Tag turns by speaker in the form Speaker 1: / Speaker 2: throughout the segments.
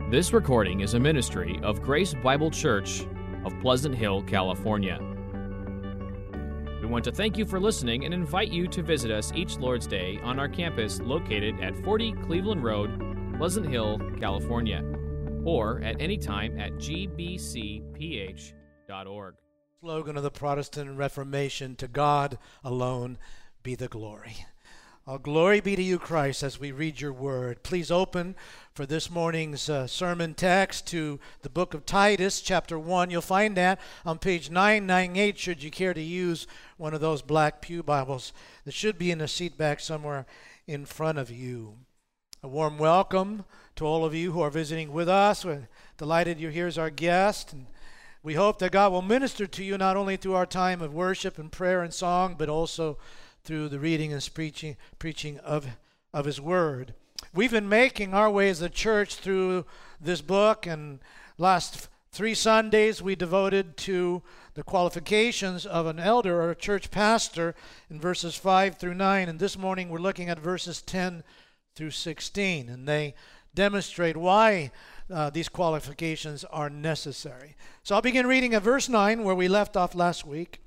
Speaker 1: This recording is a ministry of Grace Bible Church of Pleasant Hill, California. We want to thank you for listening and invite you to visit us each Lord's Day on our campus located at 40 Cleveland Road, Pleasant Hill, California, or at any time at gbcph.org.
Speaker 2: Slogan of the Protestant Reformation, to God alone be the glory. All glory be to you, Christ, as we read your word. Please open for this morning's sermon text to the book of Titus, chapter 1. You'll find that on page 998, should you care to use one of those black pew Bibles that should be in a seat back somewhere in front of you. A warm welcome to all of you who are visiting with us. We're delighted you're here as our guest. And we hope that God will minister to you not only through our time of worship and prayer and song, but also through the reading and preaching of His Word. We've been making our way as a church through this book, and last 3 Sundays we devoted to the qualifications of an elder or a church pastor in verses 5 through 9, and this morning we're looking at verses 10 through 16, and they demonstrate why these qualifications are necessary. So I'll begin reading at verse 9 where we left off last week.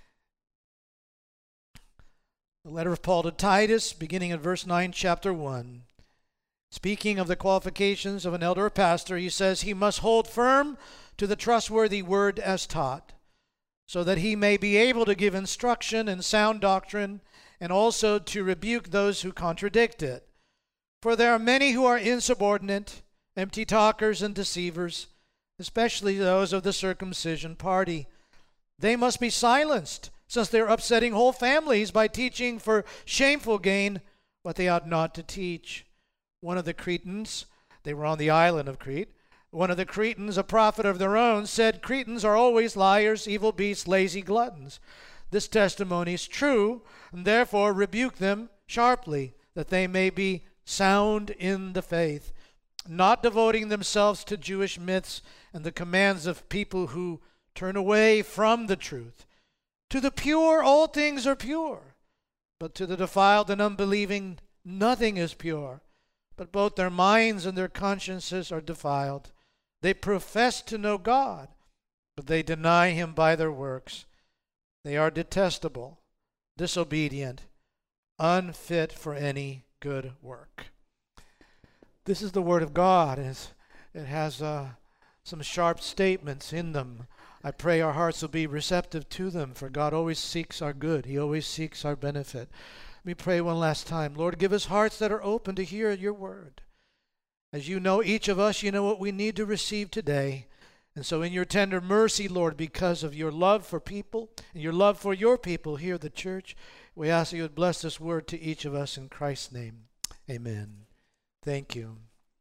Speaker 2: The letter of Paul to Titus, beginning at verse 9, chapter 1. Speaking of the qualifications of an elder or pastor, he says, he must hold firm to the trustworthy word as taught, so that he may be able to give instruction in sound doctrine, and also to rebuke those who contradict it. For there are many who are insubordinate, empty talkers and deceivers, especially those of the circumcision party. They must be silenced, since they are upsetting whole families by teaching for shameful gain what they ought not to teach. One of the Cretans, they were on the island of Crete, one of the Cretans, a prophet of their own, said, Cretans are always liars, evil beasts, lazy gluttons. This testimony is true, and therefore rebuke them sharply, that they may be sound in the faith, not devoting themselves to Jewish myths and the commands of people who turn away from the truth. To the pure, all things are pure, but to the defiled and unbelieving, nothing is pure. But both their minds and their consciences are defiled. They profess to know God, but they deny Him by their works. They are detestable, disobedient, unfit for any good work. This is the Word of God. It has some sharp statements in them. I pray our hearts will be receptive to them, for God always seeks our good. He always seeks our benefit. Let me pray one last time. Lord, give us hearts that are open to hear your word. As you know each of us, you know what we need to receive today. And so in your tender mercy, Lord, because of your love for people and your love for your people here at the church, we ask that you would bless this word to each of us in Christ's name. Amen. Thank you.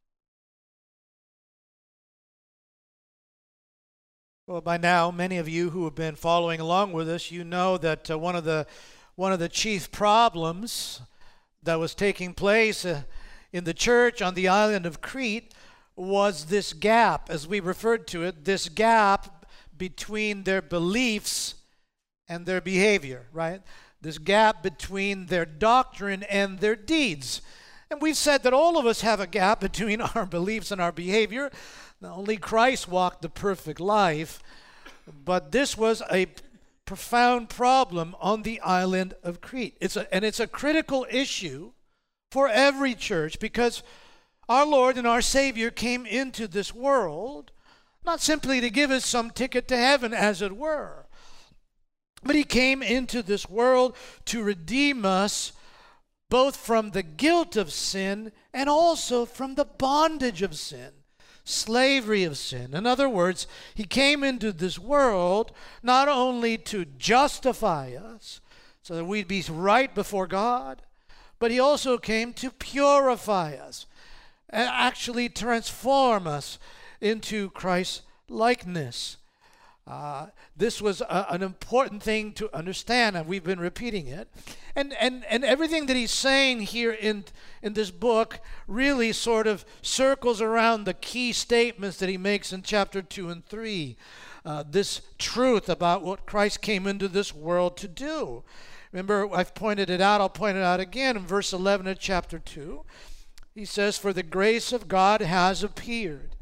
Speaker 2: Well, by now, many of you who have been following along with us, you know that one of the chief problems that was taking place in the church on the island of Crete was this gap, as we referred to it, this gap between their beliefs and their behavior, right? This gap between their doctrine and their deeds. And we've said that all of us have a gap between our beliefs and our behavior. Not only Christ walked the perfect life, but this was a profound problem on the island of Crete. It's a critical issue for every church, because our Lord and our Savior came into this world not simply to give us some ticket to heaven, as it were, but He came into this world to redeem us both from the guilt of sin and also from the bondage of sin, slavery of sin. In other words, He came into this world not only to justify us so that we'd be right before God, but He also came to purify us and actually transform us into Christ's likeness. This was an important thing to understand, and we've been repeating it. And everything that he's saying here in this book really sort of circles around the key statements that he makes in chapter 2 and 3. This truth about what Christ came into this world to do. Remember, I've pointed it out. I'll point it out again in verse 11 of chapter 2. He says, "For the grace of God has appeared,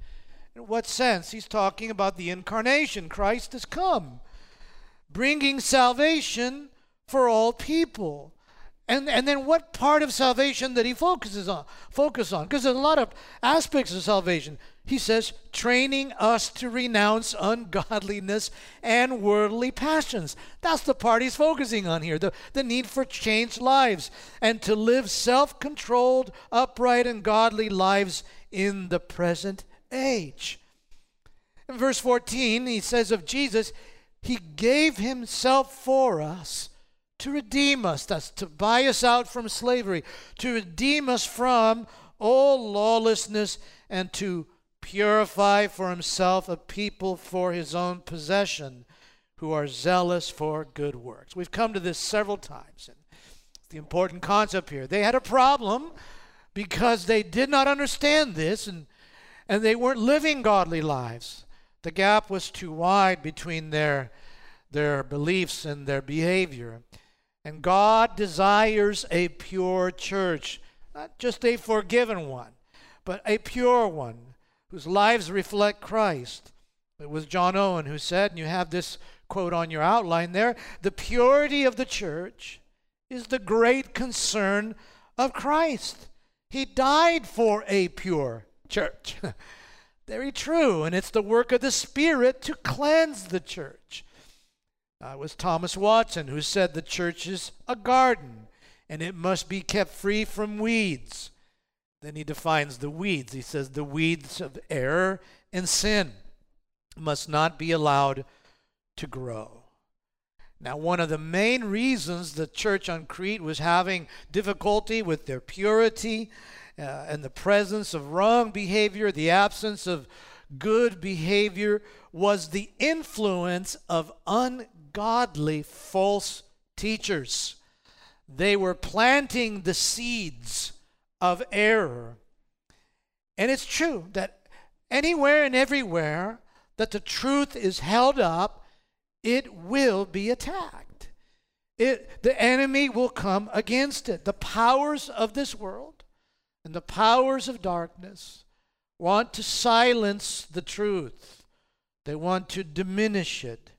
Speaker 2: In what sense? He's talking about the incarnation. Christ has come, bringing salvation for all people. And then what part of salvation that he focus on? Because there's a lot of aspects of salvation. He says, training us to renounce ungodliness and worldly passions. That's the part he's focusing on here, the need for changed lives and to live self-controlled, upright, and godly lives in the present age. In verse 14, he says of Jesus, he gave himself for us to redeem us. That's to buy us out from slavery, to redeem us from all lawlessness, and to purify for himself a people for his own possession who are zealous for good works. We've come to this several times. And the important concept here, they had a problem because they did not understand this, and they weren't living godly lives. The gap was too wide between their beliefs and their behavior. And God desires a pure church, not just a forgiven one, but a pure one whose lives reflect Christ. It was John Owen who said, and you have this quote on your outline there, the purity of the church is the great concern of Christ. He died for a pure church. Very true, and it's the work of the Spirit to cleanse the church. It was Thomas Watson who said the church is a garden and it must be kept free from weeds. Then he defines the weeds. He says the weeds of error and sin must not be allowed to grow. Now, one of the main reasons the church on Crete was having difficulty with their purity and the presence of wrong behavior, the absence of good behavior, was the influence of ungodly false teachers. They were planting the seeds of error. And it's true that anywhere and everywhere that the truth is held up, it will be attacked. The enemy will come against it. The powers of this world and the powers of darkness want to silence the truth. They want to diminish it.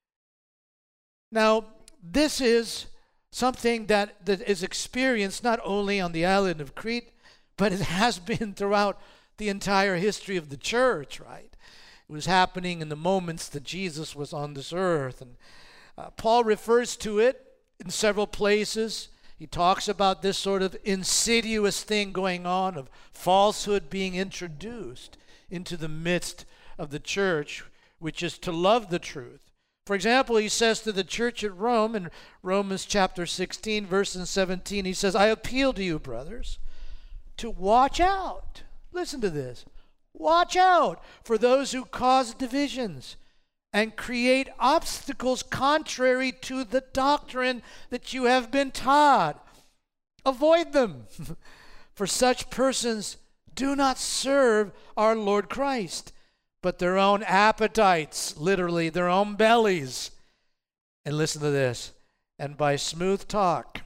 Speaker 2: Now, this is something that is experienced not only on the island of Crete, but it has been throughout the entire history of the church, right? It was happening in the moments that Jesus was on this earth. And Paul refers to it in several places. He talks about this sort of insidious thing going on of falsehood being introduced into the midst of the church, which is to love the truth. For example, he says to the church at Rome in Romans chapter 16, verse 17, he says, I appeal to you, brothers, to watch out. Listen to this. Watch out for those who cause divisions and create obstacles contrary to the doctrine that you have been taught. Avoid them, for such persons do not serve our Lord Christ, but their own appetites, literally their own bellies. And listen to this. And by smooth talk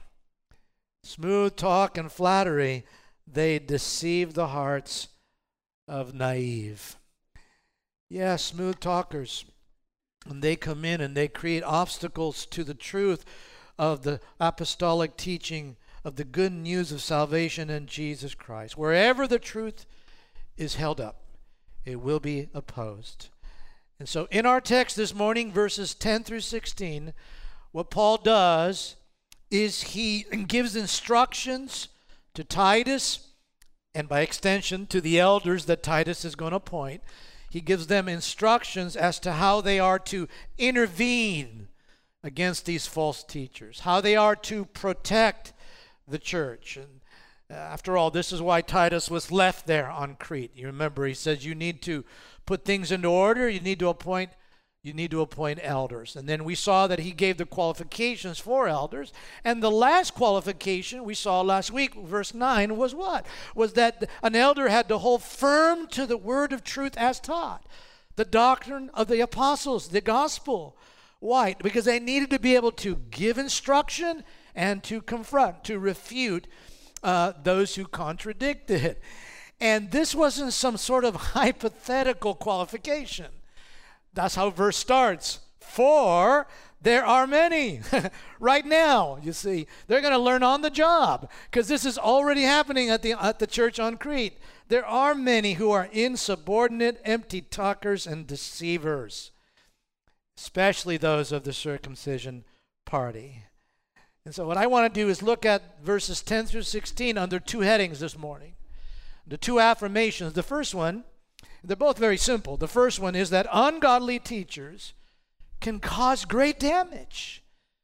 Speaker 2: and flattery, they deceive the hearts of naive. Yeah, smooth talkers. And they come in and they create obstacles to the truth of the apostolic teaching of the good news of salvation in Jesus Christ. Wherever the truth is held up, it will be opposed. And so in our text this morning, verses 10 through 16, what Paul does is he gives instructions to Titus, and by extension to the elders that Titus is going to appoint. He gives them instructions as to how they are to intervene against these false teachers, how they are to protect the church. And after all, this is why Titus was left there on Crete. You remember, he says you need to put things into order. You need to appoint elders. And then we saw that he gave the qualifications for elders. And the last qualification we saw last week, verse 9, was what? Was that an elder had to hold firm to the word of truth as taught, the doctrine of the apostles, the gospel. Why? Because they needed to be able to give instruction and to confront, to refute those who contradicted it. And this wasn't some sort of hypothetical qualification. That's how verse starts. For there are many. Right now, you see, they're going to learn on the job, because this is already happening at the church on Crete. There are many who are insubordinate, empty talkers, and deceivers, especially those of the circumcision party. And so what I want to do is look at verses 10 through 16 under two headings this morning. The two affirmations. The first one, they're both very simple. The first one is that ungodly teachers can cause great damage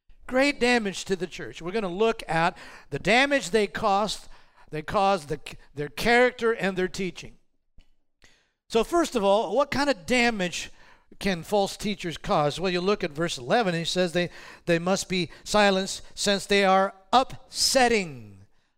Speaker 2: to the church. We're going to look at the damage they cause their character and their teaching. So first of all, what kind of damage can false teachers cause? Well, you look at verse 11, and he says they must be silenced since they are upsetting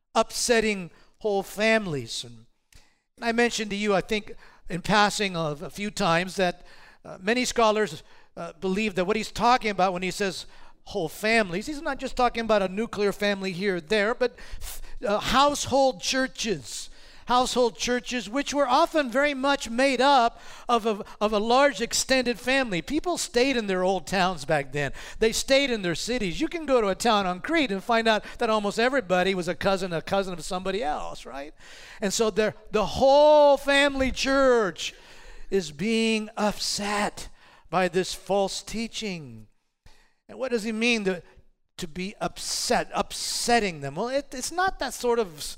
Speaker 2: whole families. And I mentioned to you, I think, in passing of a few times, that many scholars believe that what he's talking about when he says whole families, he's not just talking about a nuclear family here or there, but household churches, which were often very much made up of a large extended family. People stayed in their old towns back then. They stayed in their cities. You can go to a town on Crete and find out that almost everybody was a cousin of somebody else, right? And so the whole family church is being upset by this false teaching. And what does he mean to be upsetting them? Well, it's not that sort of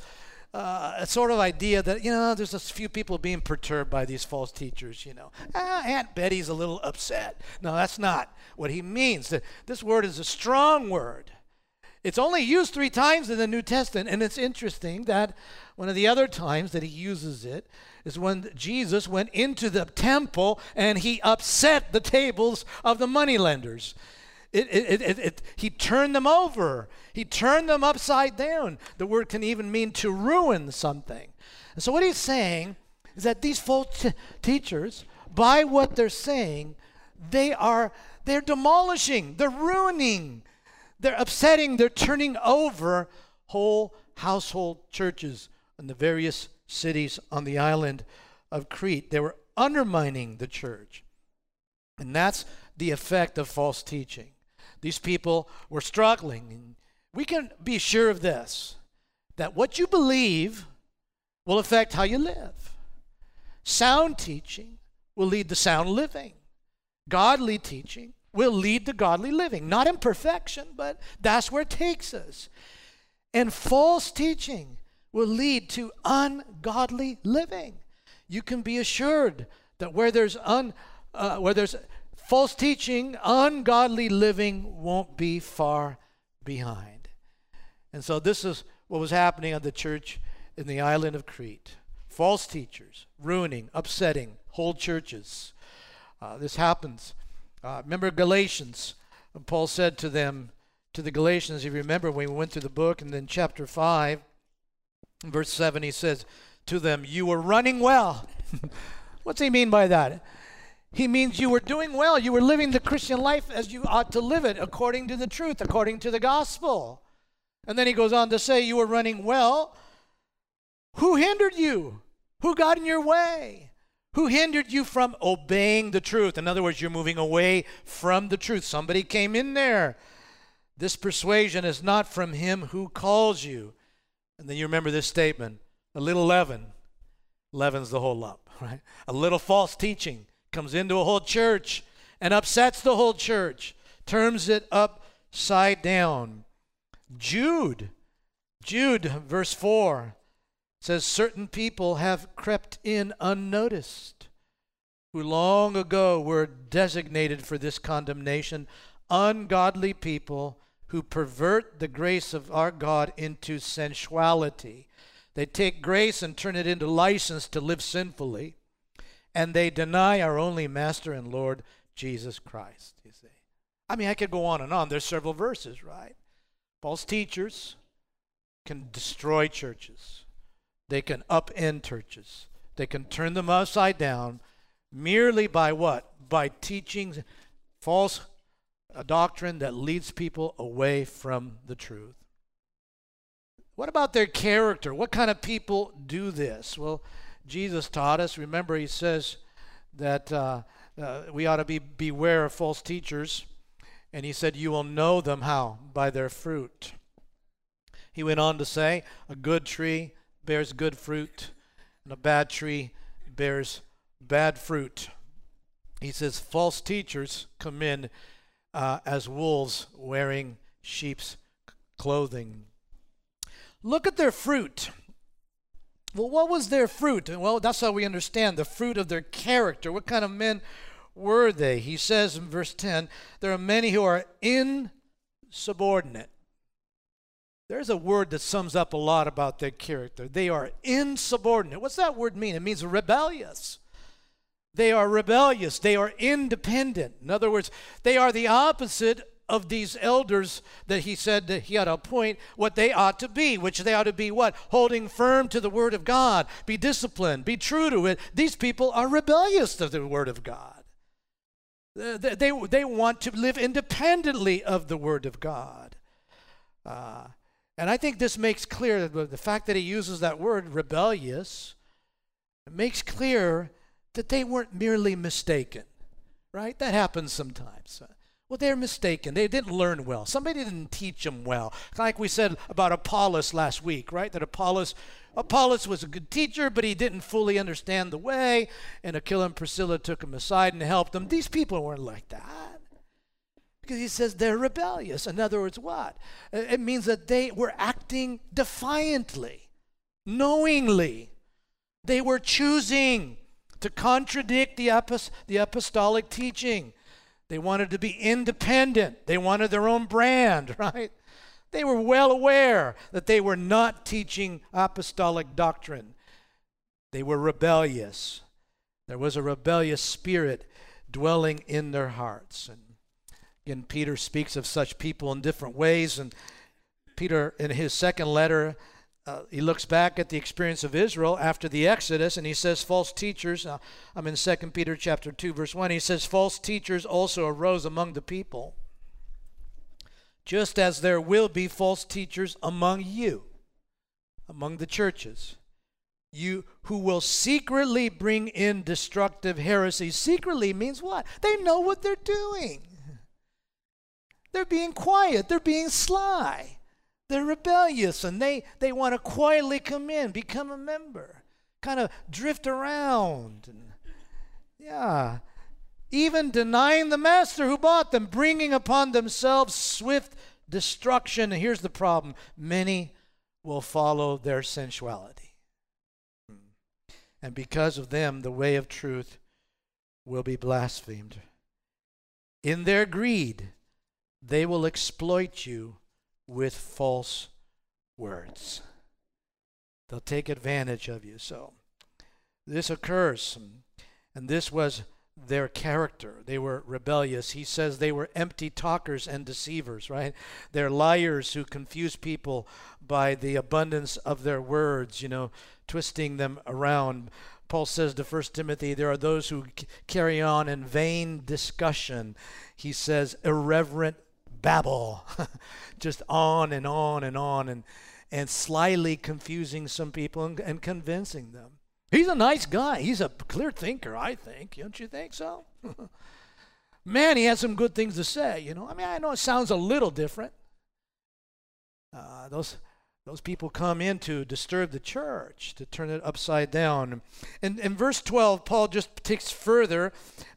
Speaker 2: idea that, there's a few people being perturbed by these false teachers, Aunt Betty's a little upset. No, that's not what he means. This word is a strong word. It's only used 3 times in the New Testament, and it's interesting that one of the other times that he uses it is when Jesus went into the temple and he upset the tables of the moneylenders. He turned them over. He turned them upside down. The word can even mean to ruin something. And so what he's saying is that these false teachers, by what they're saying, they're demolishing, they're ruining, they're upsetting, they're turning over whole household churches in the various cities on the island of Crete. They were undermining the church. And that's the effect of false teaching. These people were struggling. And we can be sure of this, that what you believe will affect how you live. Sound teaching will lead to sound living. Godly teaching will lead to godly living. Not in perfection, but that's where it takes us. And false teaching will lead to ungodly living. You can be assured that where there's false teaching, ungodly living won't be far behind. And so this is what was happening at the church in the island of Crete. False teachers, ruining, upsetting whole churches. This happens. Remember Galatians. Paul said to the Galatians, if you remember when we went through the book, and then chapter 5, verse 7, he says to them, you were running well. What's he mean by that? He means you were doing well. You were living the Christian life as you ought to live it, according to the truth, according to the gospel. And then he goes on to say, you were running well. Who hindered you? Who got in your way? Who hindered you from obeying the truth? In other words, you're moving away from the truth. Somebody came in there. This persuasion is not from him who calls you. And then you remember this statement, a little leaven leavens the whole lump, right? A little false teaching comes into a whole church and upsets the whole church, turns it upside down. Jude, verse 4, says, certain people have crept in unnoticed, who long ago were designated for this condemnation, ungodly people who pervert the grace of our God into sensuality. They take grace and turn it into license to live sinfully, and they deny our only Master and Lord, Jesus Christ, you see. I mean, I could go on and on. There's several verses, right? False teachers can destroy churches. They can upend churches. They can turn them upside down merely by what? By teaching false doctrine that leads people away from the truth. What about their character? What kind of people do this? Well, Jesus taught us. Remember, he says that we ought to beware of false teachers. And he said, you will know them how? By their fruit. He went on to say, a good tree bears good fruit, and a bad tree bears bad fruit. He says, false teachers come in as wolves wearing sheep's clothing. Look at their fruit. Well, what was their fruit? Well, that's how we understand the fruit of their character. What kind of men were they? He says in verse 10, there are many who are insubordinate. There's a word that sums up a lot about their character. They are insubordinate. What's that word mean? It means rebellious. They are rebellious. They are independent. In other words, they are the opposite of these elders that he said that he ought to appoint what they ought to be, which they ought to be what? Holding firm to the Word of God. Be disciplined. Be true to it. These people are rebellious to the Word of God. They want to live independently of the Word of God. And I think this makes clear that the fact that he uses that word, rebellious, it makes clear that they weren't merely mistaken, right? That happens sometimes. Well, they're mistaken. They didn't learn well. Somebody didn't teach them well. Like we said about Apollos last week, right? That Apollos was a good teacher, but he didn't fully understand the way, and Aquila and Priscilla took him aside and helped him. These people weren't like that. Because he says they're rebellious. In other words, what? It means that they were acting defiantly, knowingly. They were choosing to contradict the apostolic teaching. They wanted to be independent. They wanted their own brand, right? They were well aware that they were not teaching apostolic doctrine. They were rebellious. There was a rebellious spirit dwelling in their hearts. And again, Peter speaks of such people in different ways. And Peter, in his second letter, he looks back at the experience of Israel after the Exodus, and he says false teachers, I'm in 2 Peter chapter 2, verse 1, he says false teachers also arose among the people, just as there will be false teachers among you, among the churches, you who will secretly bring in destructive heresies. Secretly means what? They know what they're doing. They're being quiet. They're being sly. They're rebellious, and they want to quietly come in, become a member, kind of drift around. And, even denying the master who bought them, bringing upon themselves swift destruction. And here's the problem. Many will follow their sensuality. And because of them, the way of truth will be blasphemed. In their greed, they will exploit you with false words. They'll take advantage of you. So this occurs, and this was their character. They were rebellious. He says they were empty talkers and deceivers, right? They're liars who confuse people by the abundance of their words, twisting them around. Paul says to 1 Timothy, there are those who carry on in vain discussion. He says irreverent babble, just on and on and on, and slyly confusing some people and convincing them. He's a nice guy. He's a clear thinker, I think. Don't you think so? Man, he has some good things to say, I know it sounds a little different. Those people come in to disturb the church, to turn it upside down. And in verse 12, Paul just takes further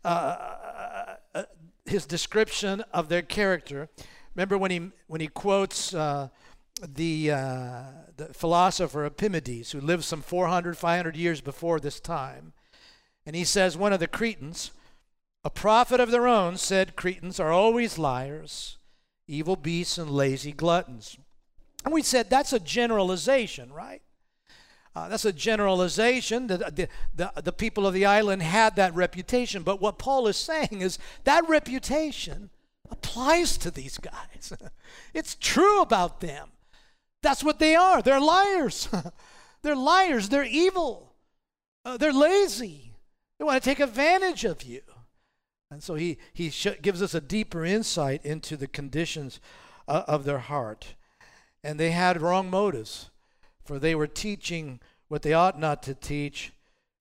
Speaker 2: his description of their character. Remember when he quotes the philosopher Epimenides, who lived some 400, 500 years before this time. And he says, one of the Cretans, a prophet of their own, said Cretans are always liars, evil beasts, and lazy gluttons. And we said that's a generalization, right? That's a generalization. The people of the island had that reputation. But what Paul is saying is that reputation applies to these guys. It's true about them. That's what they are. They're liars. They're liars. They're evil. They're lazy. They want to take advantage of you. And so he gives us a deeper insight into the conditions of their heart. And they had wrong motives, for they were teaching what they ought not to teach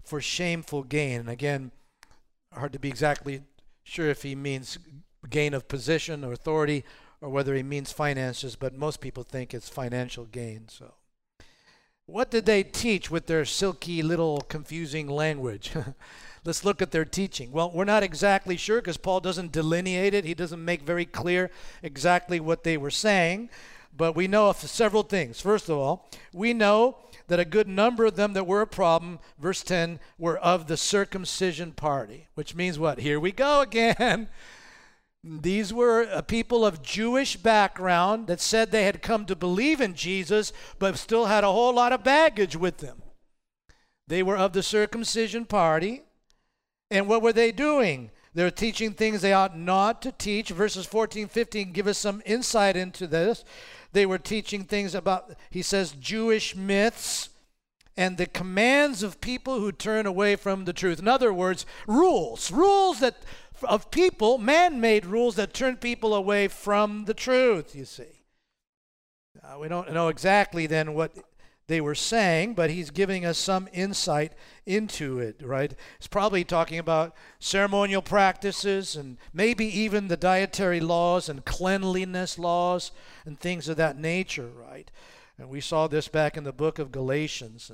Speaker 2: for shameful gain. And again, hard to be exactly sure if he means gain of position or authority or whether he means finances, but most people think it's financial gain. So, what did they teach with their silky little confusing language? Let's look at their teaching. Well, we're not exactly sure because Paul doesn't delineate it. He doesn't make very clear exactly what they were saying, but we know of several things. First of all, we know that a good number of them that were a problem, verse 10, were of the circumcision party, which means what? Here we go again. These were people of Jewish background that said they had come to believe in Jesus, but still had a whole lot of baggage with them. They were of the circumcision party. And what were they doing? They were teaching things they ought not to teach. Verses 14, 15 give us some insight into this. They were teaching things about, he says, Jewish myths and the commands of people who turn away from the truth. In other words, rules that of people, man-made rules that turn people away from the truth, you see. We don't know exactly then what they were saying, but he's giving us some insight into it, right? He's probably talking about ceremonial practices and maybe even the dietary laws and cleanliness laws and things of that nature, right? And we saw this back in the book of Galatians.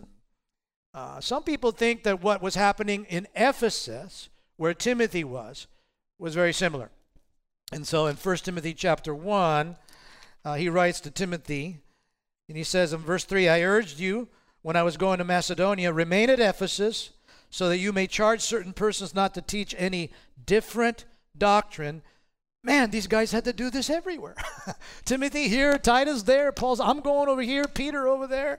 Speaker 2: And some people think that what was happening in Ephesus, where Timothy was very similar. And so in 1 Timothy chapter 1, he writes to Timothy, and he says in verse 3, I urged you when I was going to Macedonia, remain at Ephesus so that you may charge certain persons not to teach any different doctrine. Man, these guys had to do this everywhere. Timothy here, Titus there, Paul's, I'm going over here, Peter over there.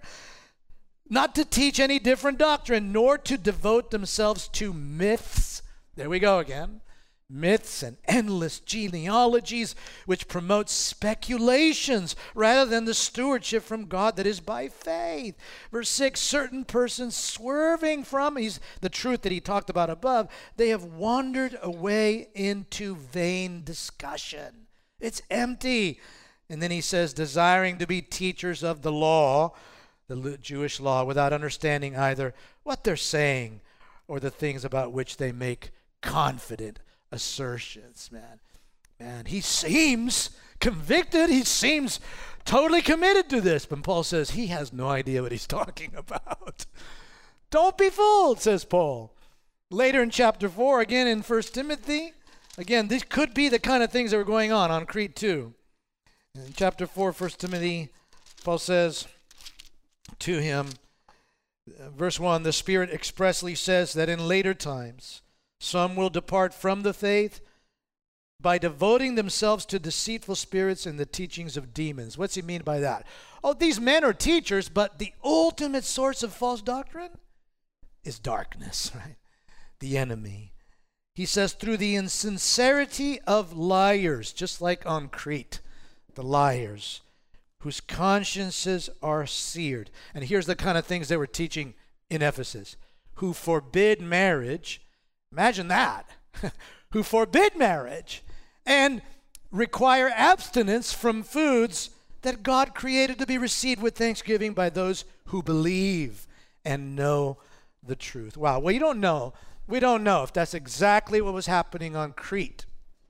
Speaker 2: Not to teach any different doctrine, nor to devote themselves to myths. There we go again. Myths and endless genealogies which promote speculations rather than the stewardship from God that is by faith. Verse 6, certain persons swerving from the truth that he talked about above, they have wandered away into vain discussion. It's empty. And then he says, desiring to be teachers of the law, the Jewish law, without understanding either what they're saying or the things about which they make confident assertions. Man, he seems convicted. He seems totally committed to this. But Paul says he has no idea what he's talking about. Don't be fooled, says Paul. Later in chapter 4, again in 1 Timothy, again, these could be the kind of things that were going on Crete too. In chapter 4, 1 Timothy, Paul says to him, verse 1, the Spirit expressly says that in later times some will depart from the faith by devoting themselves to deceitful spirits and the teachings of demons. What's he mean by that? Oh, these men are teachers, but the ultimate source of false doctrine is darkness, right? The enemy. He says, through the insincerity of liars, just like on Crete, the liars, whose consciences are seared. And here's the kind of things they were teaching in Ephesus, who forbid marriage. Imagine that. Who forbid marriage and require abstinence from foods that God created to be received with thanksgiving by those who believe and know the truth. Wow. Well, we don't know if that's exactly what was happening on Crete,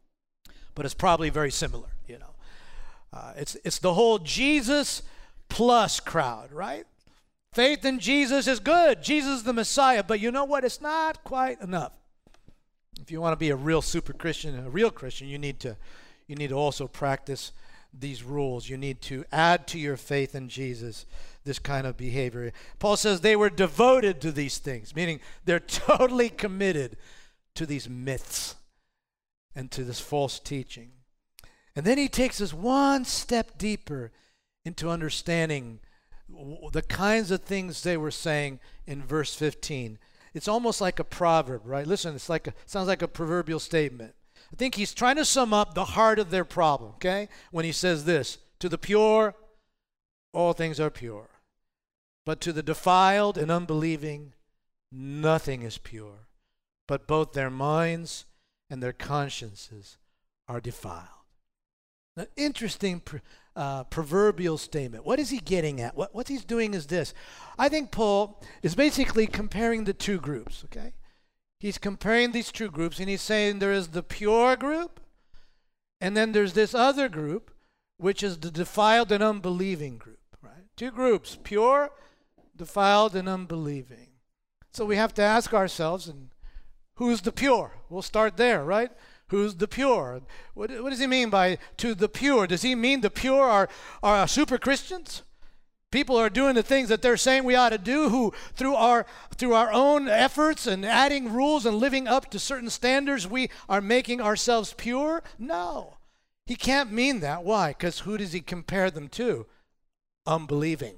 Speaker 2: but it's probably very similar, you know. It's the whole Jesus plus crowd, right? Faith in Jesus is good. Jesus is the Messiah, but you know what? It's not quite enough. If you want to be a real super Christian, a real Christian, you need to also practice these rules. You need to add to your faith in Jesus this kind of behavior. Paul says they were devoted to these things, meaning they're totally committed to these myths and to this false teaching. And then he takes us one step deeper into understanding the kinds of things they were saying in verse 15. It's almost like a proverb, right? Listen, sounds like a proverbial statement. I think he's trying to sum up the heart of their problem, okay? When he says this, to the pure, all things are pure. But to the defiled and unbelieving, nothing is pure. But both their minds and their consciences are defiled. An interesting proverbial statement. What is he getting at? What he's doing is this. I think Paul is basically comparing the two groups, okay? He's comparing these two groups, and he's saying there is the pure group, and then there's this other group, which is the defiled and unbelieving group, right? Two groups, pure, defiled, and unbelieving. So we have to ask ourselves, and who's the pure? We'll start there, right? Who's the pure? What does he mean by to the pure? Does he mean the pure are super Christians? People are doing the things that they're saying we ought to do, who through our own efforts and adding rules and living up to certain standards, we are making ourselves pure? No. He can't mean that. Why? Because who does he compare them to? Unbelieving.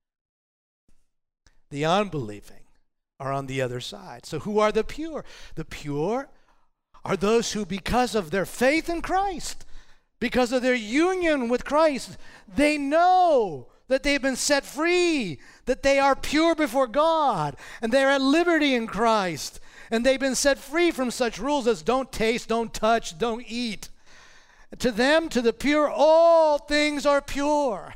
Speaker 2: The unbelieving are on the other side. So who are the pure? The pure are those who, because of their faith in Christ, because of their union with Christ, they know that they've been set free, that they are pure before God, and they're at liberty in Christ, and they've been set free from such rules as don't taste, don't touch, don't eat. To them, to the pure, all things are pure.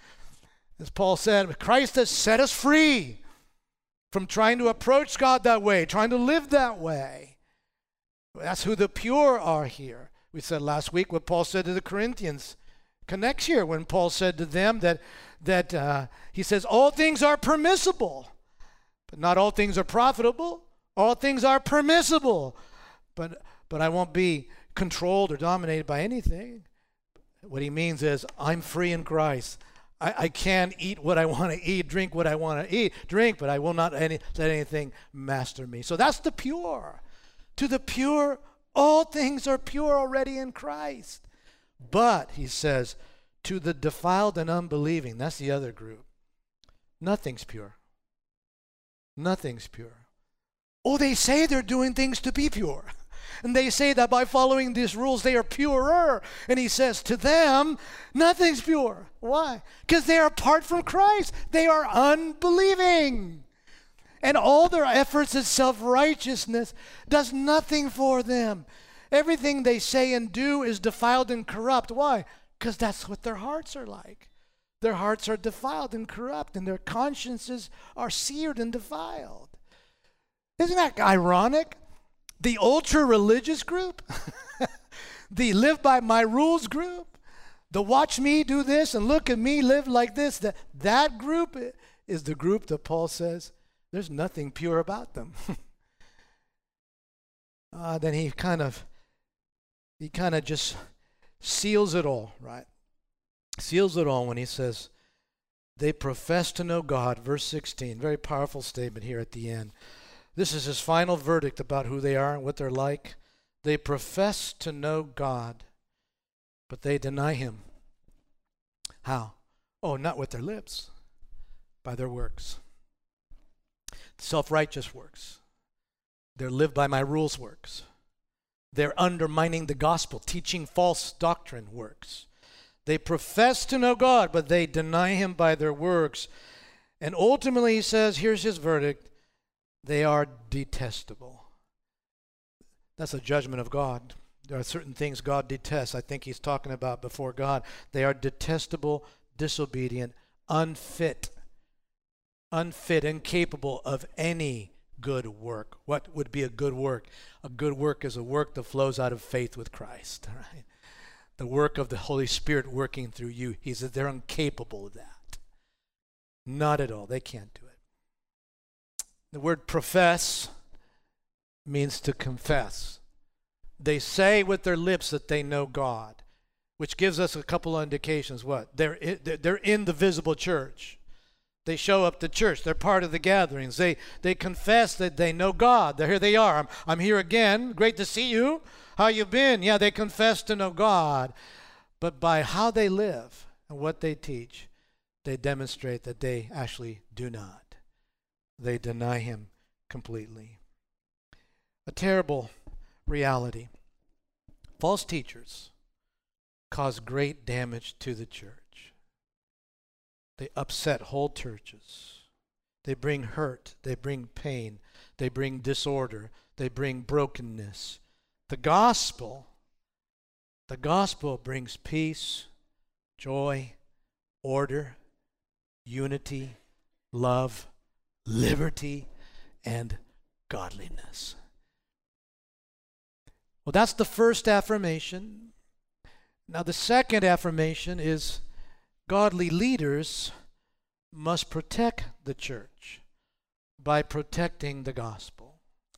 Speaker 2: As Paul said, Christ has set us free from trying to approach God that way, trying to live that way. That's who the pure are here. We said last week what Paul said to the Corinthians connects here when Paul said to them that he says all things are permissible, but not all things are profitable. All things are permissible, but I won't be controlled or dominated by anything. What he means is I'm free in Christ. I can eat what I want to eat, drink what I want to drink, but I will not let anything master me. So that's the pure. To the pure, all things are pure already in Christ. But, he says, to the defiled and unbelieving, that's the other group, nothing's pure. Nothing's pure. Oh, they say they're doing things to be pure. And they say that by following these rules, they are purer. And he says to them, nothing's pure. Why? Because they are apart from Christ. They are unbelieving. And all their efforts at self-righteousness does nothing for them. Everything they say and do is defiled and corrupt. Why? Because that's what their hearts are like. Their hearts are defiled and corrupt, and their consciences are seared and defiled. Isn't that ironic? The ultra-religious group, the live by my rules group, the watch me do this and look at me live like this, that group is the group that Paul says there's nothing pure about them. Then he kind of just seals it all, right? Seals it all when he says, they profess to know God, verse 16, very powerful statement here at the end. This is his final verdict about who they are and what they're like. They profess to know God, but they deny him. How? Oh, not with their lips, by their works. Self-righteous works. They're live by my rules works. They're undermining the gospel, teaching false doctrine works. They profess to know God, but they deny him by their works. And ultimately, he says, here's his verdict, they are detestable. That's a judgment of God. There are certain things God detests. I think he's talking about before God. They are detestable, disobedient, unfit, incapable of any good work. What would be a good work? A good work is a work that flows out of faith with Christ. Right? The work of the Holy Spirit working through you. He said they're incapable of that. Not at all. They can't do it. The word profess means to confess. They say with their lips that they know God, which gives us a couple of indications. What? They're in the visible church. They show up to church. They're part of the gatherings. They confess that they know God. Here they are. I'm here again. Great to see you. How you been? Yeah, they confess to know God. But by how they live and what they teach, they demonstrate that they actually do not. They deny him completely. A terrible reality. False teachers cause great damage to the church. They upset whole churches. They bring hurt. They bring pain. They bring disorder. They bring brokenness. The gospel The gospel brings peace, joy, order, unity, love, liberty, and godliness. Well, that's the first affirmation. Now, the second affirmation is godly leaders must protect the church by protecting the gospel.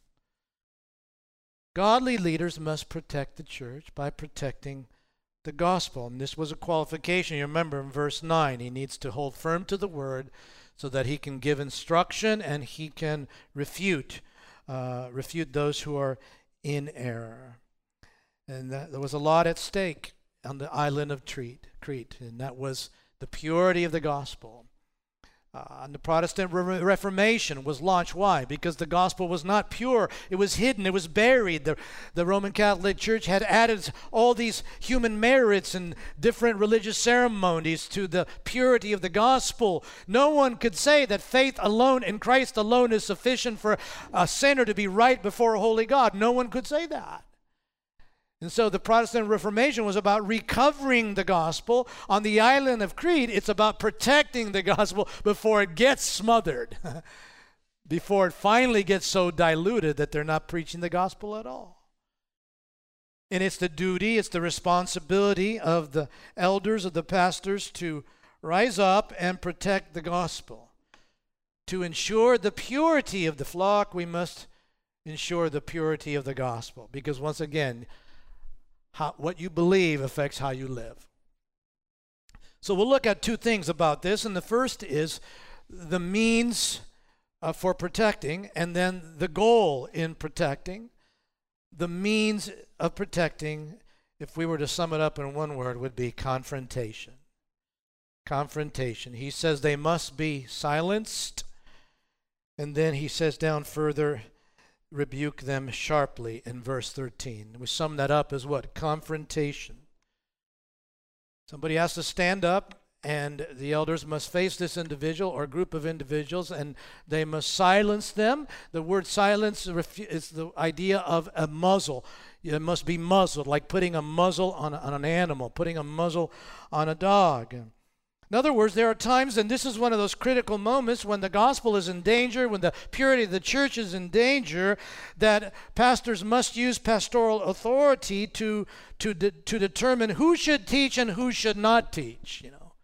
Speaker 2: Godly leaders must protect the church by protecting the gospel. And this was a qualification. You remember in verse 9, he needs to hold firm to the word so that he can give instruction and he can refute those who are in error. And there was a lot at stake on the island of Crete, and that was the purity of the gospel. And the Protestant Reformation was launched. Why? Because the gospel was not pure. It was hidden. It was buried. The Roman Catholic Church had added all these human merits and different religious ceremonies to the purity of the gospel. No one could say that faith alone in Christ alone is sufficient for a sinner to be right before a holy God. No one could say that. And so the Protestant Reformation was about recovering the gospel. On the island of Crete, it's about protecting the gospel before it gets smothered, before it finally gets so diluted that they're not preaching the gospel at all. And it's the duty, it's the responsibility of the elders, of the pastors, to rise up and protect the gospel. To ensure the purity of the flock, we must ensure the purity of the gospel. Because once again, what you believe affects how you live. So we'll look at two things about this, and the first is the means for protecting, and then the goal in protecting. The means of protecting, if we were to sum it up in one word, would be confrontation. Confrontation. He says they must be silenced, and then he says down further, rebuke them sharply in verse 13. We sum that up as what? Confrontation. Somebody has to stand up, and the elders must face this individual or group of individuals, and they must silence them. The word silence is the idea of a muzzle. It must be muzzled, like putting a muzzle on an animal, putting a muzzle on a dog. In other words, there are times, and this is one of those critical moments when the gospel is in danger, when the purity of the church is in danger, that pastors must use pastoral authority to determine who should teach and who should not teach.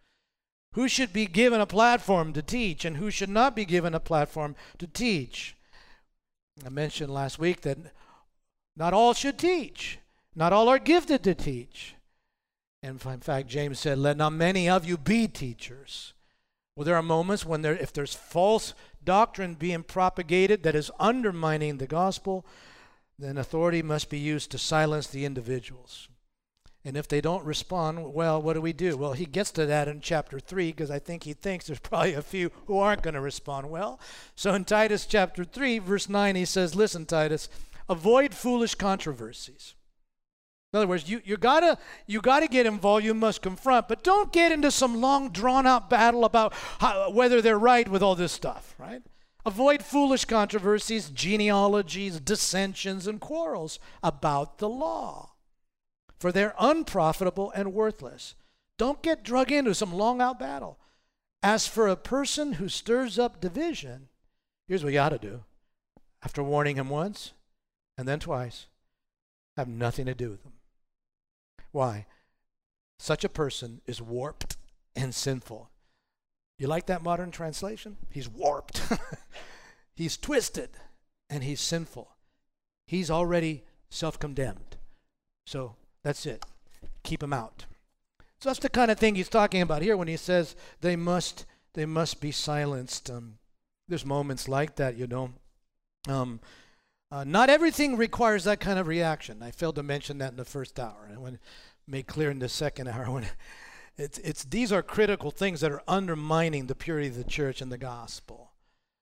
Speaker 2: Who should be given a platform to teach and who should not be given a platform to teach. I mentioned last week that not all should teach. Not all are gifted to teach. And in fact, James said, let not many of you be teachers. Well, there are moments when if there's false doctrine being propagated that is undermining the gospel, then authority must be used to silence the individuals. And if they don't respond, well, what do? Well, he gets to that in chapter 3 because I think he thinks there's probably a few who aren't going to respond well. So in Titus chapter 3, verse 9, he says, listen, Titus, avoid foolish controversies. In other words, you gotta get involved. You must confront, but don't get into some long, drawn-out battle about whether they're right with all this stuff. Right? Avoid foolish controversies, genealogies, dissensions, and quarrels about the law, for they're unprofitable and worthless. Don't get drug into some long-out battle. As for a person who stirs up division, here's what you ought to do. After warning him once and then twice, have nothing to do with them. Why? Such a person is warped and sinful. You like that modern translation? He's warped. He's twisted and he's sinful. He's already self-condemned. So that's it. Keep him out. So that's the kind of thing he's talking about here when he says they must be silenced. There's moments like that, not everything requires that kind of reaction. I failed to mention that in the first hour, and when made clear in the second hour. When these are critical things that are undermining the purity of the church and the gospel.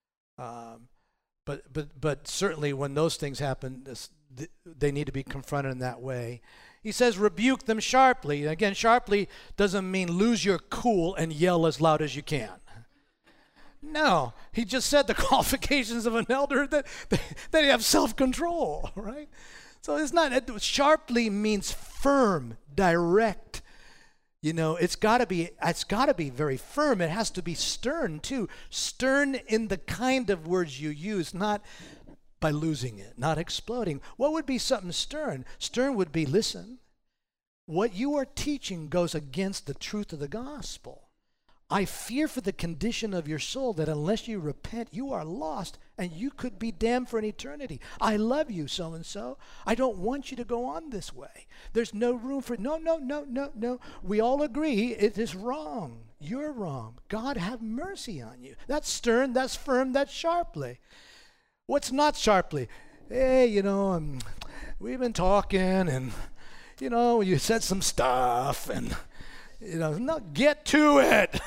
Speaker 2: But certainly when those things happen, they need to be confronted in that way. He says, rebuke them sharply. Again, sharply doesn't mean lose your cool and yell as loud as you can. No, he just said the qualifications of an elder that they have self-control, right? So it's not, sharply means firm, direct. You know, it's got to be very firm. It has to be stern too. Stern in the kind of words you use, not by losing it, not exploding. What would be something stern? Stern would be, listen, what you are teaching goes against the truth of the gospel. I fear for the condition of your soul, that unless you repent, you are lost and you could be damned for an eternity. I love you, so-and-so. I don't want you to go on this way. There's no room for, no. We all agree it is wrong. You're wrong. God have mercy on you. That's stern, that's firm, that's sharply. What's not sharply? Hey, we've been talking and, you said some stuff and, no, get to it.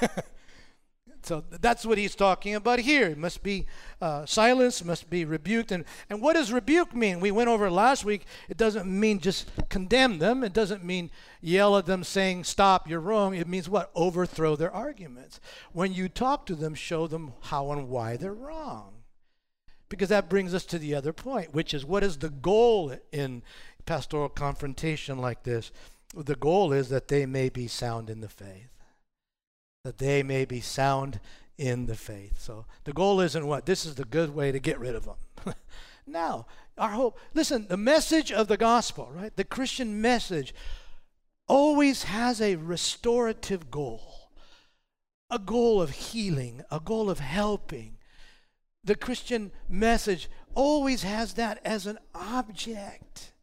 Speaker 2: So that's what he's talking about here. It must be silenced, must be rebuked. And what does rebuke mean? We went over it last week. It doesn't mean just condemn them. It doesn't mean yell at them saying, stop, you're wrong. It means what? Overthrow their arguments. When you talk to them, show them how and why they're wrong. Because that brings us to the other point, which is what is the goal in pastoral confrontation like this? The goal is that they may be sound in the faith. That they may be sound in the faith. So the goal isn't what? This is the good way to get rid of them. Now, our hope, listen, the message of the gospel, right? The Christian message always has a restorative goal. A goal of healing, a goal of helping. The Christian message always has that as an object.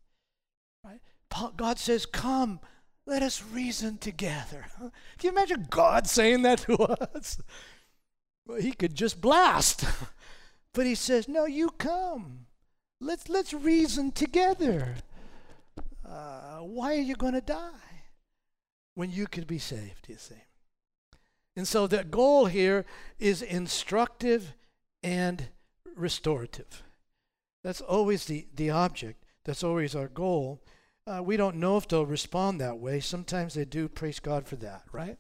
Speaker 2: God says, come, let us reason together. Can you imagine God saying that to us? Well, he could just blast. But he says, no, you come. Let's reason together. Why are you going to die when you could be saved, you see? And so the goal here is instructive and restorative. That's always the object. That's always our goal. We don't know if they'll respond that way. Sometimes they do. Praise God for that, right?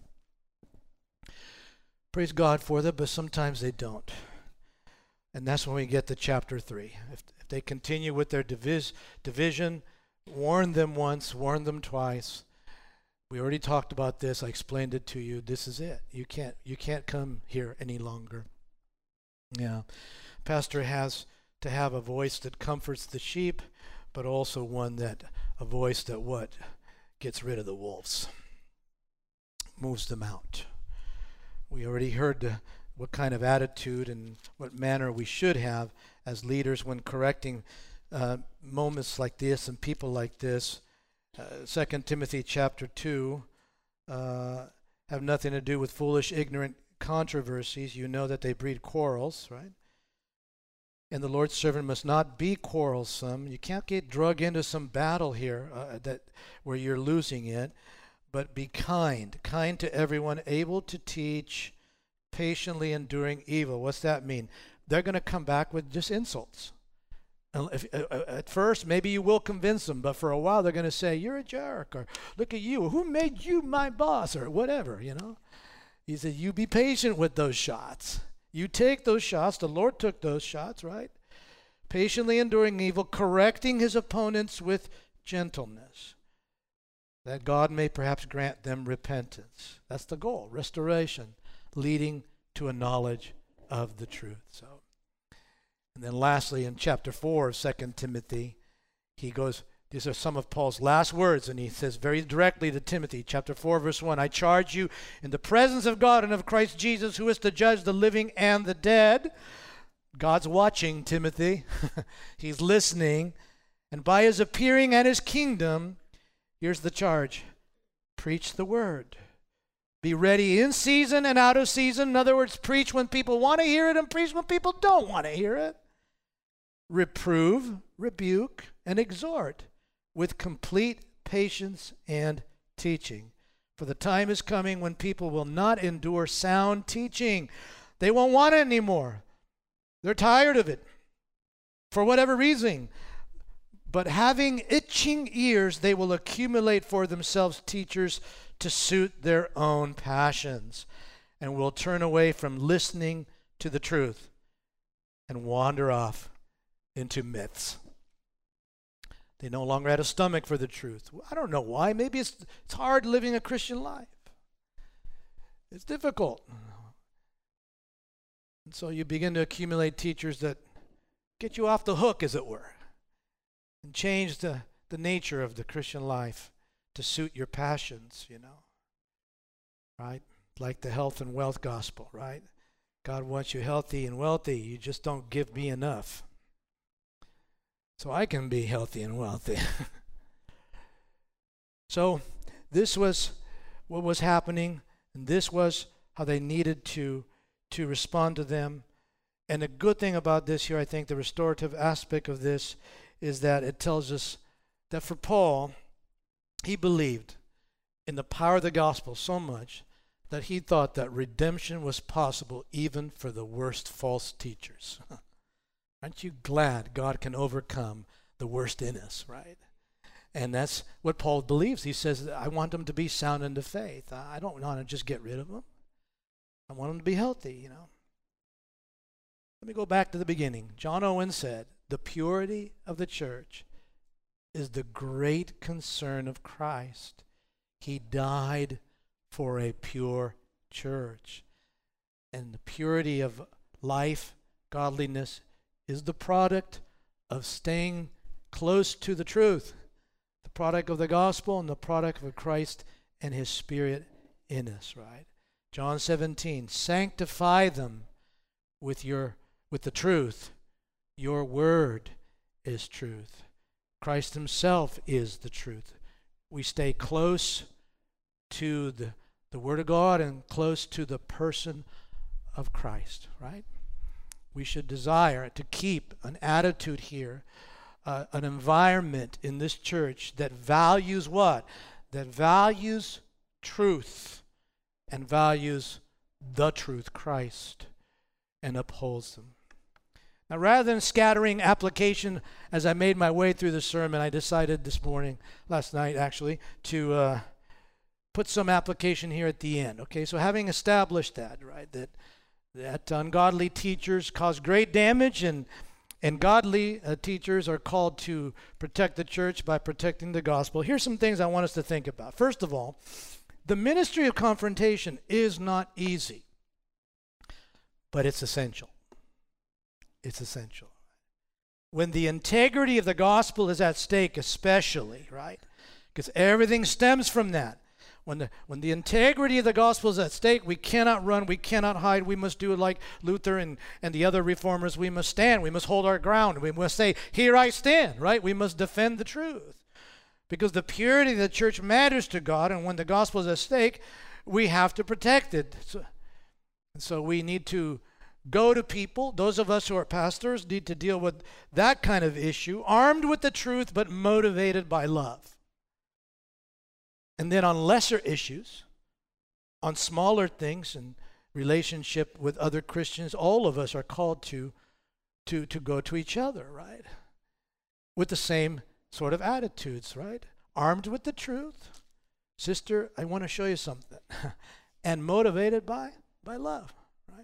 Speaker 2: Praise God for that, but sometimes they don't. And that's when we get to chapter 3. If they continue with their division, warn them once, warn them twice. We already talked about this. I explained it to you. This is it. You can't come here any longer. Yeah. Pastor has to have a voice that comforts the sheep, but also a voice that what? Gets rid of the wolves. Moves them out. We already heard what kind of attitude and what manner we should have as leaders when correcting moments like this and people like this. 2 Timothy chapter 2 have nothing to do with foolish, ignorant controversies. You know that they breed quarrels, right? And the Lord's servant must not be quarrelsome. You can't get drug into some battle here where you're losing it, but be kind to everyone, able to teach, patiently enduring evil. What's that mean? They're going to come back with just insults. At first, maybe you will convince them, but for a while they're going to say, you're a jerk, or look at you, who made you my boss, or whatever, He said, you be patient with those shots. You take those shots. The Lord took those shots, right? Patiently enduring evil, correcting his opponents with gentleness, that God may perhaps grant them repentance. That's the goal, restoration, leading to a knowledge of the truth. So, and then lastly, in chapter 4 of 2 Timothy, he goes, these are some of Paul's last words, and he says very directly to Timothy, chapter 4, verse 1, I charge you in the presence of God and of Christ Jesus, who is to judge the living and the dead. God's watching, Timothy. He's listening. And by his appearing and his kingdom, here's the charge. Preach the word. Be ready in season and out of season. In other words, preach when people want to hear it and preach when people don't want to hear it. Reprove, rebuke, and exhort with complete patience and teaching. For the time is coming when people will not endure sound teaching. They won't want it anymore. They're tired of it for whatever reason. But having itching ears, they will accumulate for themselves teachers to suit their own passions, and will turn away from listening to the truth and wander off into myths. They no longer had a stomach for the truth. I don't know why. Maybe it's hard living a Christian life. It's difficult. And so you begin to accumulate teachers that get you off the hook, as it were, and change the nature of the Christian life to suit your passions, right? Like the health and wealth gospel, right? God wants you healthy and wealthy. You just don't give me enough, so I can be healthy and wealthy. So this was what was happening, and this was how they needed to respond to them. And the good thing about this here, I think the restorative aspect of this, is that it tells us that for Paul, he believed in the power of the gospel so much that he thought that redemption was possible even for the worst false teachers. Aren't you glad God can overcome the worst in us, right? And that's what Paul believes. He says, I want them to be sound in the faith. I don't want to just get rid of them. I want them to be healthy, Let me go back to the beginning. John Owen said, the purity of the church is the great concern of Christ. He died for a pure church. And the purity of life, godliness, is the product of staying close to the truth, the product of the gospel and the product of Christ and his Spirit in us, right? John 17, sanctify them with the truth. Your word is truth. Christ himself is the truth. We stay close to the Word of God and close to the person of Christ, right? We should desire to keep an attitude here, an environment in this church that values what? That values truth and values the truth, Christ, and upholds them. Now, rather than scattering application as I made my way through the sermon, I decided last night actually, to put some application here at the end. Okay, so having established that, right, that ungodly teachers cause great damage, and godly teachers are called to protect the church by protecting the gospel. Here's some things I want us to think about. First of all, the ministry of confrontation is not easy, but it's essential. It's essential. When the integrity of the gospel is at stake, especially, right? Because everything stems from that. When the integrity of the gospel is at stake, we cannot run, we cannot hide. We must do it like Luther and the other reformers. We must stand. We must hold our ground. We must say, here I stand, right? We must defend the truth. Because the purity of the church matters to God, and when the gospel is at stake, we have to protect it. So we need to go to people. Those of us who are pastors need to deal with that kind of issue, armed with the truth but motivated by love. And then on lesser issues, on smaller things and relationship with other Christians, all of us are called to go to each other, right? With the same sort of attitudes, right? Armed with the truth. Sister, I want to show you something. And motivated by love, right?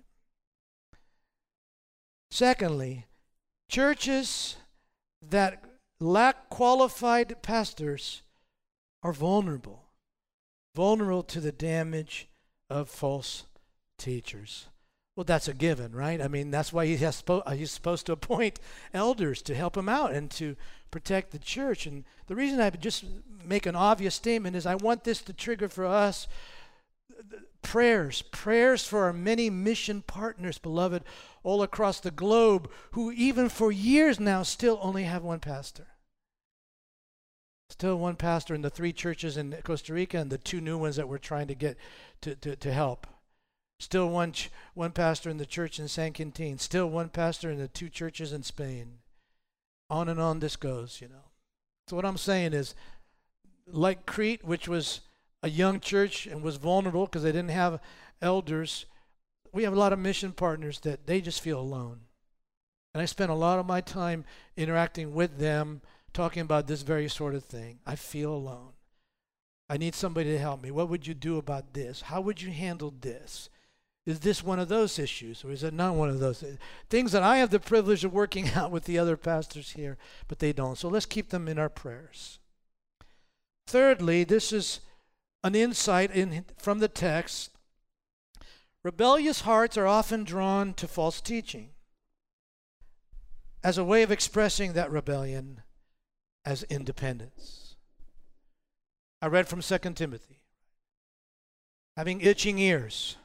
Speaker 2: Secondly, churches that lack qualified pastors are vulnerable to the damage of false teachers. Well, that's a given, right? I mean, that's why he's supposed to appoint elders to help him out and to protect the church. And the reason I just make an obvious statement is I want this to trigger for us prayers for our many mission partners, beloved, all across the globe, who even for years now still only have one pastor. Still one pastor in the 3 churches in Costa Rica and the 2 new ones that we're trying to get to help. Still one pastor in the church in San Quintin. Still one pastor in the 2 churches in Spain. On and on this goes, So what I'm saying is, like Crete, which was a young church and was vulnerable because they didn't have elders, we have a lot of mission partners that they just feel alone. And I spend a lot of my time interacting with them, talking about this very sort of thing. I feel alone. I need somebody to help me. What would you do about this? How would you handle this? Is this one of those issues, or is it not one of those things that I have the privilege of working out with the other pastors here, but they don't? So let's keep them in our prayers. Thirdly, this is an insight from the text. Rebellious hearts are often drawn to false teaching as a way of expressing that rebellion as independence. I read from 2 Timothy. Having itching ears,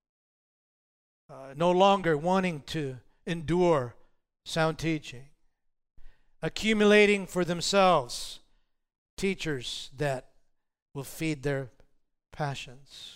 Speaker 2: no longer wanting to endure sound teaching, accumulating for themselves teachers that will feed their passions.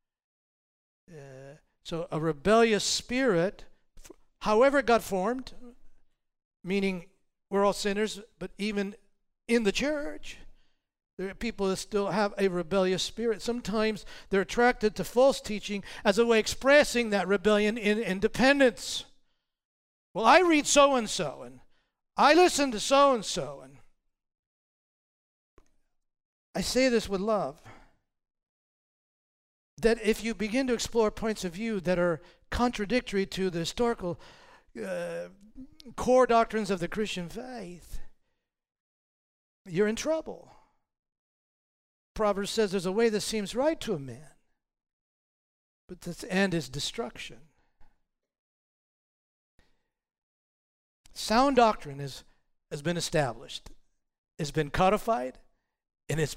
Speaker 2: So a rebellious spirit, however it got formed, meaning we're all sinners, but even in the church, there are people that still have a rebellious spirit. Sometimes they're attracted to false teaching as a way of expressing that rebellion in independence. Well, I read so-and-so, and I listen to so-and-so, and I say this with love, that if you begin to explore points of view that are contradictory to the historical core doctrines of the Christian faith, you're in trouble. Proverbs says there's a way that seems right to a man, but the end is destruction. Sound doctrine has been established, it's been codified, and it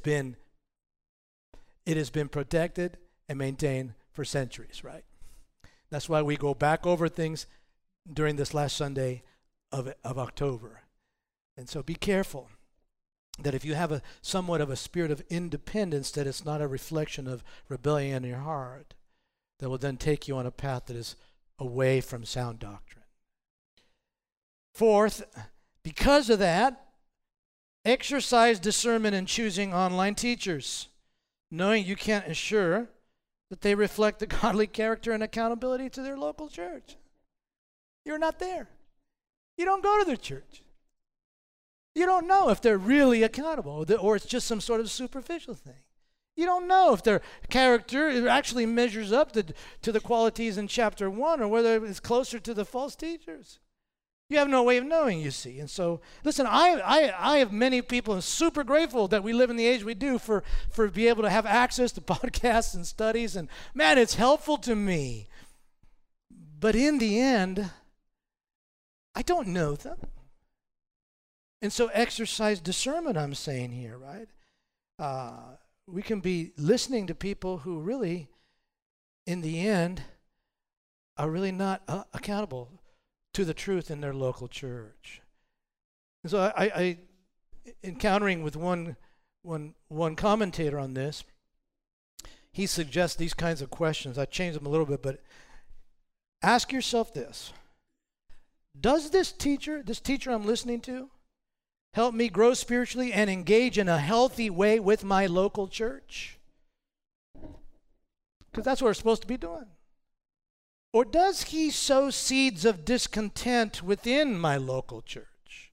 Speaker 2: has been protected and maintained for centuries, right? That's why we go back over things during this last Sunday of October. And so be careful that if you have somewhat of a spirit of independence, that it's not a reflection of rebellion in your heart that will then take you on a path that is away from sound doctrine. Fourth, because of that, exercise discernment in choosing online teachers, knowing you can't assure that they reflect the godly character and accountability to their local church. You're not there. You don't go to their church. You don't know if they're really accountable or it's just some sort of superficial thing. You don't know if their character actually measures up to the qualities in chapter 1 or whether it's closer to the false teachers. You have no way of knowing, you see. And so, listen, I have many people, and super grateful that we live in the age we do for be able to have access to podcasts and studies. And man, it's helpful to me. But in the end, I don't know them. And so exercise discernment, I'm saying here, right? We can be listening to people who really, in the end, are really not accountable to the truth in their local church. And so I encountering with one commentator on this, he suggests these kinds of questions. I changed them a little bit, but ask yourself this. Does this teacher I'm listening to, help me grow spiritually and engage in a healthy way with my local church? Because that's what we're supposed to be doing. Or does he sow seeds of discontent within my local church?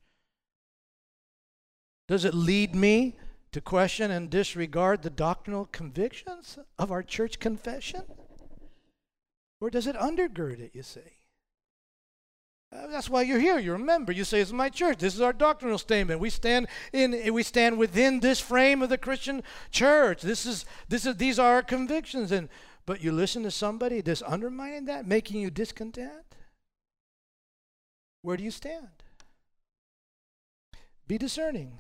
Speaker 2: Does it lead me to question and disregard the doctrinal convictions of our church confession? Or does it undergird it, you see? That's why you're here. You remember. You say, "It's my church. This is our doctrinal statement. We stand within this frame of the Christian church. These are our convictions." But you listen to somebody that's undermining that, making you discontent. Where do you stand? Be discerning.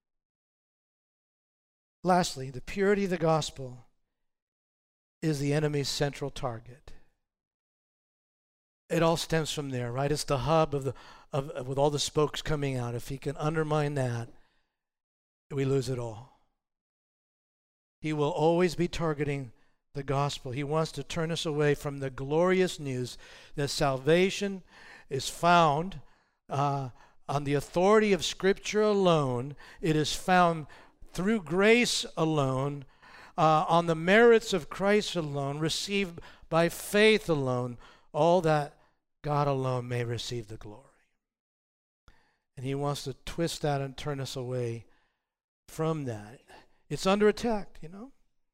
Speaker 2: Lastly, the purity of the gospel is the enemy's central target. It all stems from there, right? It's the hub with all the spokes coming out. If he can undermine that, we lose it all. He will always be targeting the gospel. He wants to turn us away from the glorious news that salvation is found on the authority of Scripture alone. It is found through grace alone, on the merits of Christ alone, received by faith alone, all that God alone may receive the glory. And he wants to twist that and turn us away from that. It's under attack, you know.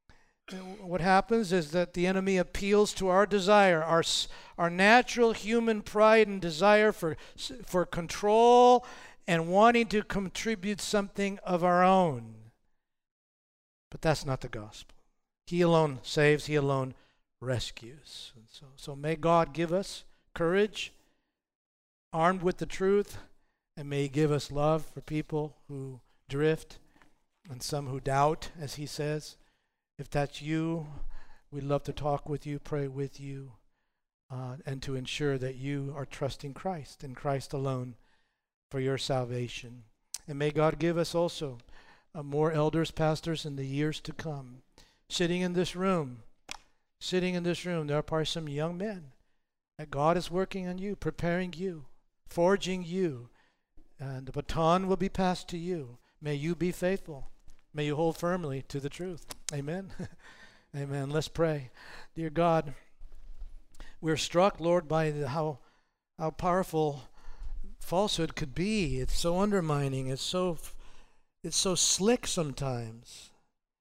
Speaker 2: what happens is that the enemy appeals to our desire, our natural human pride and desire for control and wanting to contribute something of our own. But that's not the gospel. He alone saves, He alone rescues. And so may God give us courage, armed with the truth, and may He give us love for people who drift and some who doubt, as He says. If that's you, we'd love to talk with you, pray with you, and to ensure that you are trusting Christ and Christ alone for your salvation. And may God give us also more elders, pastors in the years to come. Sitting in this room, there are probably some young men that God is working on you, preparing you, forging you, and the baton will be passed to you. May you be faithful. May you hold firmly to the truth. Amen. Amen. Let's pray. Dear God, we're struck, Lord, by how powerful falsehood could be. It's so undermining. It's so slick sometimes.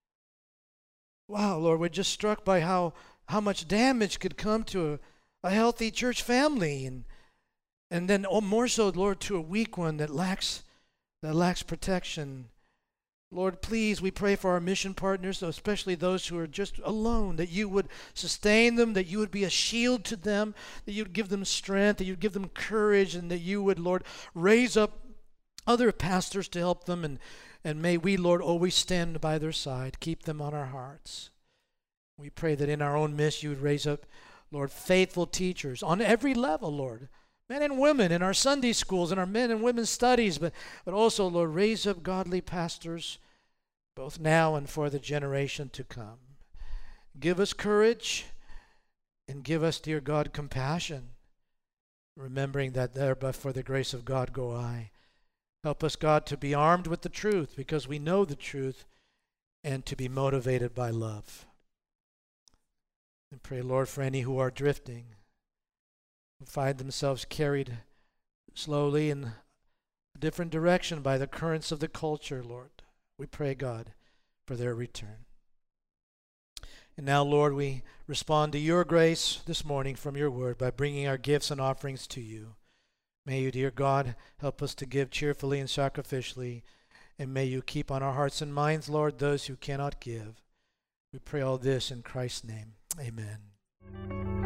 Speaker 2: Wow, Lord, we're just struck by how much damage could come to a healthy church family, and then more so, Lord, to a weak one that lacks protection. Lord, please, we pray for our mission partners, especially those who are just alone, that you would sustain them, that you would be a shield to them, that you would give them strength, that you would give them courage, and that you would, Lord, raise up other pastors to help them, and may we, Lord, always stand by their side, keep them on our hearts. We pray that in our own midst you would raise up, Lord, faithful teachers on every level, Lord, men and women in our Sunday schools and our men and women's studies, but also, Lord, raise up godly pastors both now and for the generation to come. Give us courage and give us, dear God, compassion, remembering that there but for the grace of God go I. Help us, God, to be armed with the truth because we know the truth and to be motivated by love. And pray, Lord, for any who are drifting, who find themselves carried slowly in a different direction by the currents of the culture, Lord. We pray, God, for their return. And now, Lord, we respond to your grace this morning from your word by bringing our gifts and offerings to you. May you, dear God, help us to give cheerfully and sacrificially, and may you keep on our hearts and minds, Lord, those who cannot give. We pray all this in Christ's name. Amen.